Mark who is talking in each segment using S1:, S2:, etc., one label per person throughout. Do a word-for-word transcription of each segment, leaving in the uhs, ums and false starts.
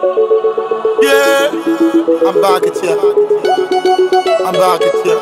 S1: Yeah, I'm back at ya. I'm back at ya.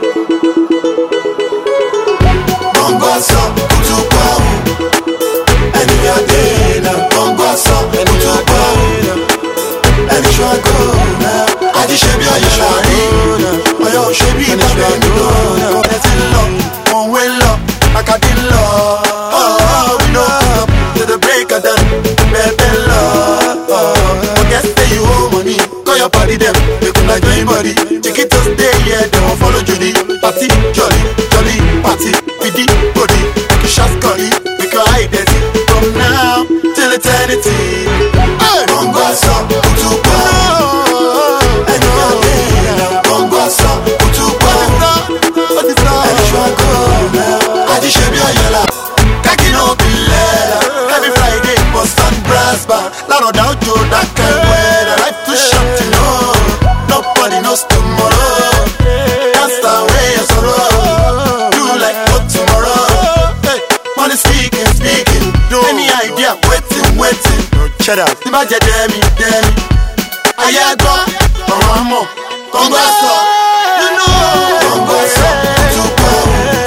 S2: Bongwaso, Kutukwao. And we are there now. Bongwaso, Kutukwao. And it's your goal now. I just should be on your shawty. I don't should be my baby girl. Let's in love, one way love, like I did love. Oh, we know up to the break of dawn, baby love. I guess that you owe money. Call your body them, they could like anybody. Chiquitos day, yeah, they won't follow Judy. Party, jolly, jolly, party, pity, body. Make you shot curry, make your eye dirty. From now till eternity. Hey, Bongwaso, Kutukwao. And you are there, Bongwaso, Kutukwao. And it's your goal now. I just should be on your lap. Kaki no bilela. Every Friday, post on brass bar. Lano down to that kind of weather. Life too short to know. Nobody knows tomorrow. That's the way I sorrow. Do like no tomorrow. Hey, money speaking, speaking. Any idea? Waiting, waiting.
S1: Shut up.
S2: The budget, demi, demi. Ayago, Oramo, Bongwaso. You know, Bongwaso, Kutukwao.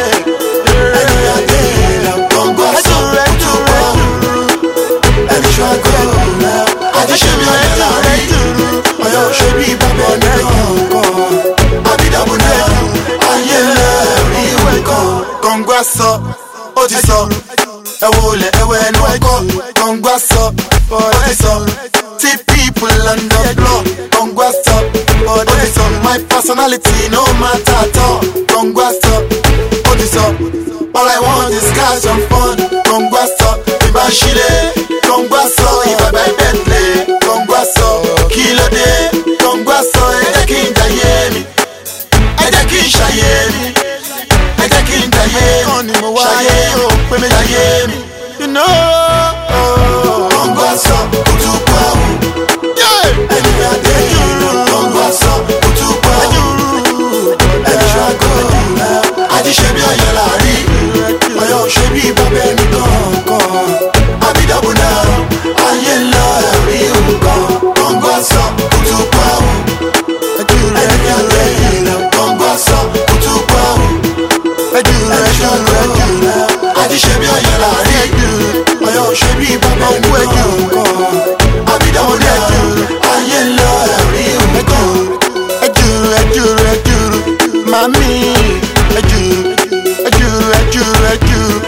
S2: And we are there now. Bongwaso, Kutukwao. And it's your goal now. I just should be on your lorry. I don't should be back on the go. I be double now. I am lorry. We go. Bongwaso, Otiso. Ewole, ewe no go. Bongwaso, Otiso. See people on the block. Bongwaso, Otiso. My personality no matter at all. Bongwaso, Otiso. All I want is cash and fun. Bongwaso, Ibashile. Bongwaso, if I buy Bentley. Bongwaso, Kilo Day. Bongwaso, Ejakin Jayemi. Ejakin Shayemi. Ejakin Jayemi. Shayemi, Jayemi. You know, Bongwaso, Kutukwao. Yeah, and we are there. Bongwaso, Kutukwao. And it's your goal now. I just should be on your lorry. I don't should be baby go. I be double now. I ain't lorry. Go. Bongwaso, Kutukwao. And we are there. Bongwaso, Kutukwao. And it's your goal now. I just should be on your lorry. I don't should be baby go. I be double now. I ain't lorry. Go. Ajuru, ajuru, ajuru, mami. Ajuru, ajuru, ajuru, ajuru,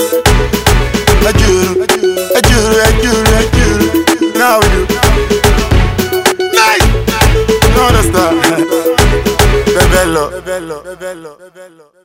S2: ajuru, ajuru, ajuru, ajuru. Now we do. Nice. You understand? Bebello, bebello, bebello, bebello.